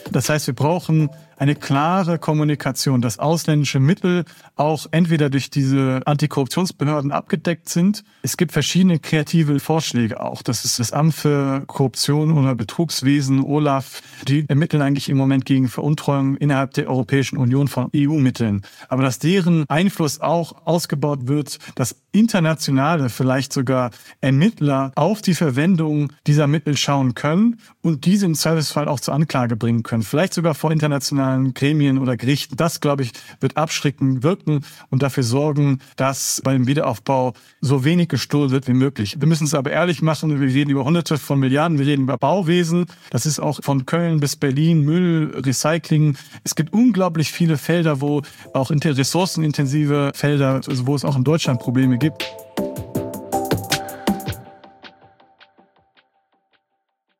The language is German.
Das heißt, wir brauchen eine klare Kommunikation, dass ausländische Mittel auch entweder durch diese Antikorruptionsbehörden abgedeckt sind. Es gibt verschiedene kreative Vorschläge auch. Das ist das Amt für Korruption oder Betrugswesen, OLAF. Die ermitteln eigentlich im Moment gegen Veruntreuung innerhalb der Europäischen Union von EU-Mitteln. Aber dass deren Einfluss auch ausgebaut wird, dass internationale, vielleicht sogar Ermittler auf die Verwendung dieser Mittel schauen können und diese im Zweifelsfall auch zur Anklage bringen können. Vielleicht sogar vor internationalen Gremien oder Gerichten. Das, glaube ich, wird abschreckend wirken und dafür sorgen, dass beim Wiederaufbau so wenig gestohlen wird wie möglich. Wir müssen es aber ehrlich machen. Wir reden über Hunderte von Milliarden. Wir reden über Bauwesen. Das ist auch von Köln bis Berlin, Müll, Recycling. Es gibt unglaublich viele Felder, wo auch ressourcenintensive Felder, also wo es auch in Deutschland Probleme gibt.